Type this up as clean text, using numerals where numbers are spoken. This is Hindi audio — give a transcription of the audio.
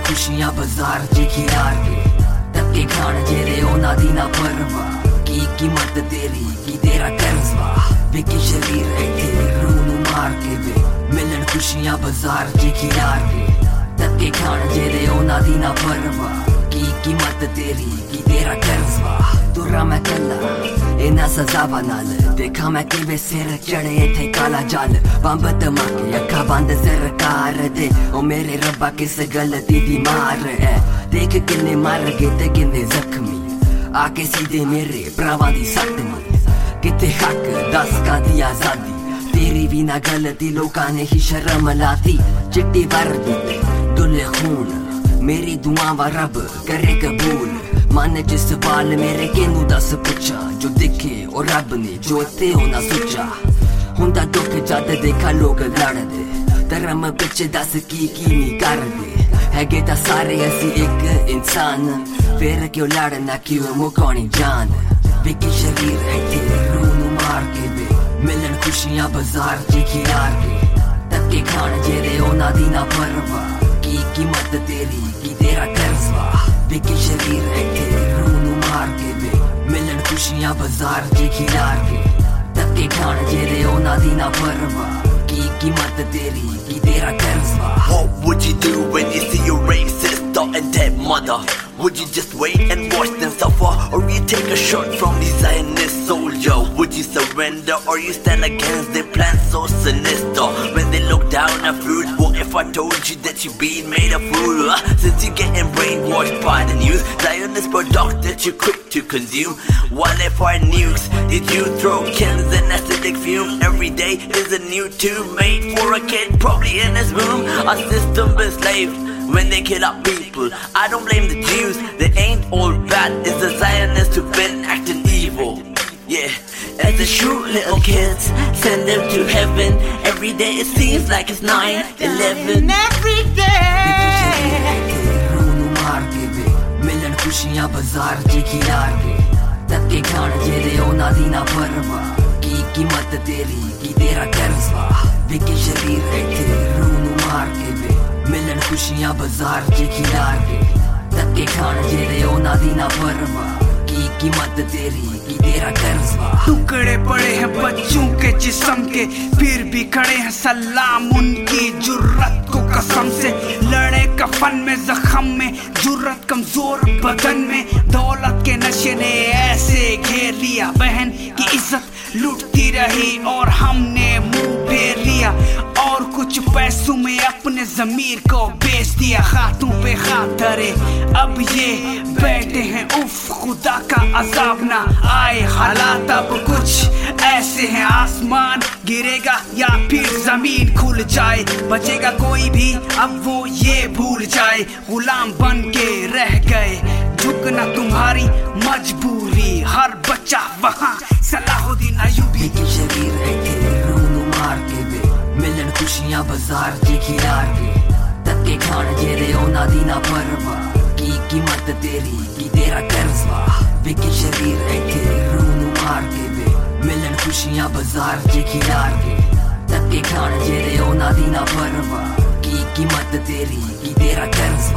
खुशियां बाजार च खिलार के धक्के खान जेरे ओना दी ना परवाह की कीमत तेरी की तेरा कर्जवा बिकी शरीर ऐथे रूह नू मार के वे मिलन खुशियां बाजार च खिलार के धक्के खान जेरे ओना दी ना परवाह की कीमत तेरी की तेरा कर्जवा तुरा मैं कला इना सजावा नाल देखा मैं किवे सिर चढ़े इथे काला जाल बंब धमाके अखा बंद सरकार दे ओ मेरे रब्बा किस गलती दी मार है देख किन्ने मर गए ते किन्ने जख्मी आके सीधे मेरे भरावां दी सट नी किते हक दस का दी आजादी तेरी भी ना गलती लोकां ने ही शर्म लाती चिट्टी वर्दी दुले खून मेरी दुआवां रब करे कबूल मन च सवाल मेरे केनू दस पुछा जो दिखे और रब ने जो ते होना सोचा हुंदा दुख जद देखा लोग लड़दे धर्म बिच दस की नहीं करदे हैगे तां सारे असी एक इंसान फिर क्यों लड़ना क्यों मुकानी जान बिकी शरीर ऐथे रूह नू मार के वे मिलन खुशियां बाजार च खिलार के धक्के खान जेरे ओना दी ना परवाह की कीमत तेरी की तेरा कर्जवा बिकी शरीर ऐथे रूह नू मार के वे मिलन खुशियां बाजार च खिलार के धक्के खान जेरे ओना दी ना परवाह की कीमत तेरी की तेरा कर्जवा What would you do when you see your racist and dead mother? Would you just wait and watch them suffer? Or you take a shot from the Zionist soldier? Would you surrender or you stand against their plans so sinister? When they look down at fruit, what if I told you that you've been made a fool? Since you're getting brainwashed by the news, Zionist product that you're quick to consume. While if our nukes, did you throw kills and acidic fume? Every day is a new tube made for a kid, probably in his room. Our system enslaved when they kill up people. I don't blame the Jews, they ain't all bad. It's the Zionists who've been acting evil. Yeah, as they shoot little kids, send them to heaven. Every day it seems like it's 9/11. Every day रूह नू मार के वे मिलन खुशियां बाजार च खिलार के धक्के खान जेरे ओना दी ना परवाह की कीमत तेरी की तेरा कर्जवा बिकी शरीर ऐथे रूह नू मार के वे मिलन खुशियां बाजार च खिलार के धक्के खान जेरे ओना दी ना परवाह की कीमत तेरी की तेरा कर्जवा टुकड़े पड़े हैं बच्चों के जिस्म के फिर भी खड़े हैं सलाम उनकी जुर्रत को कसम से लड़े कफन में जख्म में जुर्रत कमजोर बदन में दौलत के नशे ने ऐसे घेर लिया बहन की इज्जत लूटती रही और हमने मुंह फेर लिया और कुछ पैसों में अपने जमीर को बेच दिया खातों पे खातरे अब ये बैठे हैं उफ खुदा का अजाब ना आए हालात अब कुछ ऐसे हैं आसमान गिरेगा या फिर जमीन खुल जाए बचेगा कोई भी अब वो ये भूल जाए गुलाम बन के रह गए झुकना तुम्हारी मजबूरी हर बच्चा वहाँ सलाहुद्दीन अय्यूबी बिकी शरीर ऐथे रूह नू मार के वे मिलन खुशियां बाजार च खिलार के धक्के खान जेरे ओना दी ना परवाह की कीमत तेरी की तेरा कर्जवा बिकी शरीर ऐथे रूह नू मार के वे मिलन खुशियां बाजार च खिलार के धक्के खान जेरे ओना दी ना परवाह की कीमत तेरी की तेरा कर्जवा